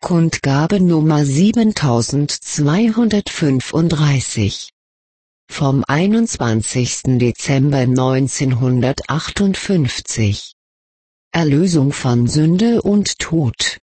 Kundgabe Nummer 7235. Vom 21. Dezember 1958. Erlösung von Sünde und Tod.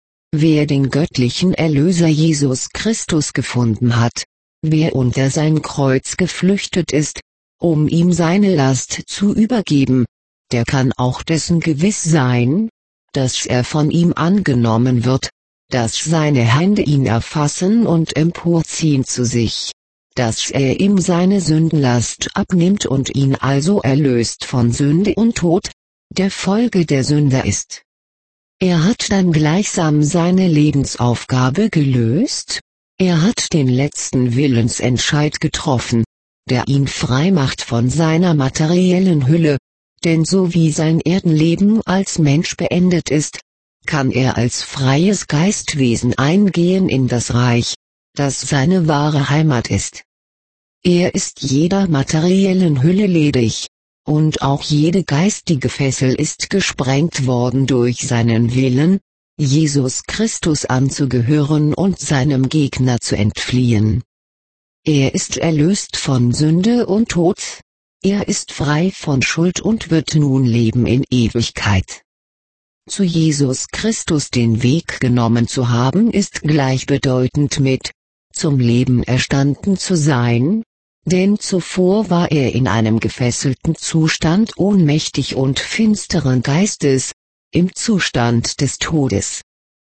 Wer den göttlichen Erlöser Jesus Christus gefunden hat, wer unter sein Kreuz geflüchtet ist, um ihm seine Last zu übergeben, der kann auch dessen gewiss sein, dass er von ihm angenommen wird, dass seine Hände ihn erfassen und emporziehen zu sich, dass er ihm seine Sündenlast abnimmt und ihn also erlöst von Sünde und Tod, der Folge der Sünde ist. Er hat dann gleichsam seine Lebensaufgabe gelöst, er hat den letzten Willensentscheid getroffen, der ihn frei macht von seiner materiellen Hülle, denn so wie sein Erdenleben als Mensch beendet ist, kann er als freies Geistwesen eingehen in das Reich, das seine wahre Heimat ist. Er ist jeder materiellen Hülle ledig, und auch jede geistige Fessel ist gesprengt worden durch seinen Willen, Jesus Christus anzugehören und seinem Gegner zu entfliehen. Er ist erlöst von Sünde und Tod, er ist frei von Schuld und wird nun leben in Ewigkeit. Zu Jesus Christus den Weg genommen zu haben ist gleichbedeutend mit zum Leben erstanden zu sein, denn zuvor war er in einem gefesselten Zustand ohnmächtig und finsteren Geistes, im Zustand des Todes.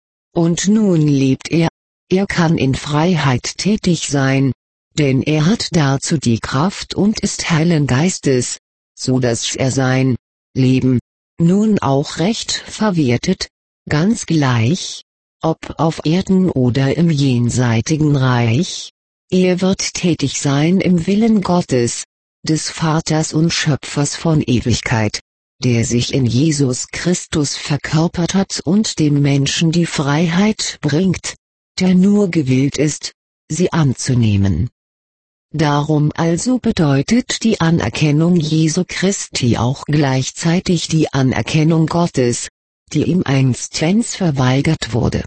Und nun lebt er kann in Freiheit tätig sein, denn er hat dazu die Kraft und ist hellen Geistes, so dass er sein Leben nun auch recht verwertet, ganz gleich, ob auf Erden oder im jenseitigen Reich, er wird tätig sein im Willen Gottes, des Vaters und Schöpfers von Ewigkeit, der sich in Jesus Christus verkörpert hat und dem Menschen die Freiheit bringt, der nur gewillt ist, sie anzunehmen. Darum also bedeutet die Anerkennung Jesu Christi auch gleichzeitig die Anerkennung Gottes, die ihm einstens verweigert wurde.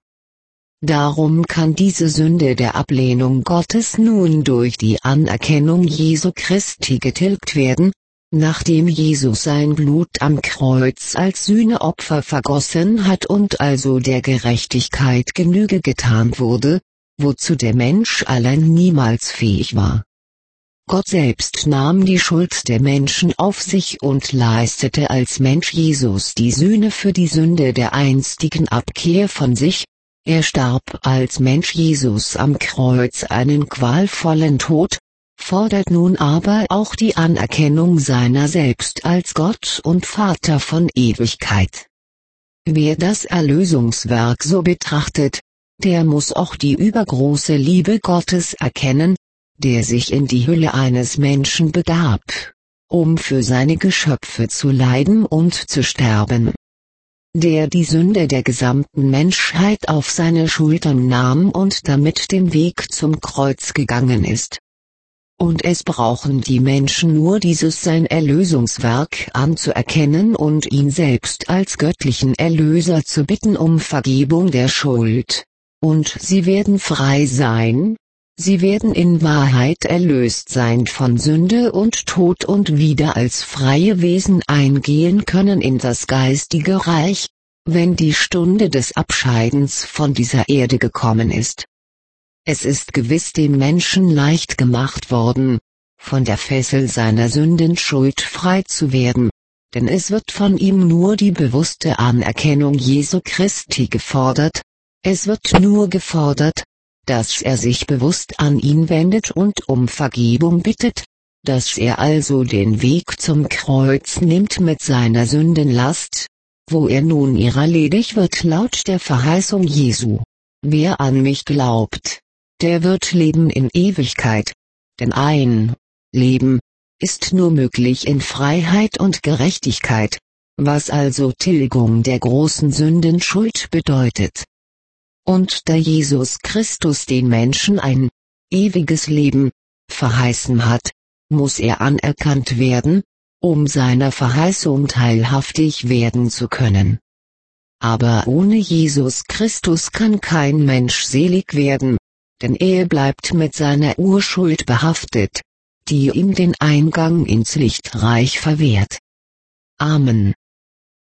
Darum kann diese Sünde der Ablehnung Gottes nun durch die Anerkennung Jesu Christi getilgt werden, nachdem Jesus sein Blut am Kreuz als Sühneopfer vergossen hat und also der Gerechtigkeit Genüge getan wurde, wozu der Mensch allein niemals fähig war. Gott selbst nahm die Schuld der Menschen auf sich und leistete als Mensch Jesus die Sühne für die Sünde der einstigen Abkehr von sich, er starb als Mensch Jesus am Kreuz einen qualvollen Tod, fordert nun aber auch die Anerkennung seiner selbst als Gott und Vater von Ewigkeit. Wer das Erlösungswerk so betrachtet, der muss auch die übergroße Liebe Gottes erkennen, der sich in die Hülle eines Menschen begab, um für seine Geschöpfe zu leiden und zu sterben. Der die Sünde der gesamten Menschheit auf seine Schultern nahm und damit den Weg zum Kreuz gegangen ist. Und es brauchen die Menschen nur dieses sein Erlösungswerk anzuerkennen und ihn selbst als göttlichen Erlöser zu bitten um Vergebung der Schuld, und sie werden frei sein. Sie werden in Wahrheit erlöst sein von Sünde und Tod und wieder als freie Wesen eingehen können in das geistige Reich, wenn die Stunde des Abscheidens von dieser Erde gekommen ist. Es ist gewiss dem Menschen leicht gemacht worden, von der Fessel seiner Sündenschuld frei zu werden, denn es wird von ihm nur die bewusste Anerkennung Jesu Christi gefordert, es wird nur gefordert, dass er sich bewusst an ihn wendet und um Vergebung bittet, dass er also den Weg zum Kreuz nimmt mit seiner Sündenlast, wo er nun ihrer ledig wird laut der Verheißung Jesu. Wer an mich glaubt, der wird leben in Ewigkeit, denn ein Leben ist nur möglich in Freiheit und Gerechtigkeit, was also Tilgung der großen Sündenschuld bedeutet. Und da Jesus Christus den Menschen ein ewiges Leben verheißen hat, muss er anerkannt werden, um seiner Verheißung teilhaftig werden zu können. Aber ohne Jesus Christus kann kein Mensch selig werden, denn er bleibt mit seiner Urschuld behaftet, die ihm den Eingang ins Lichtreich verwehrt. Amen.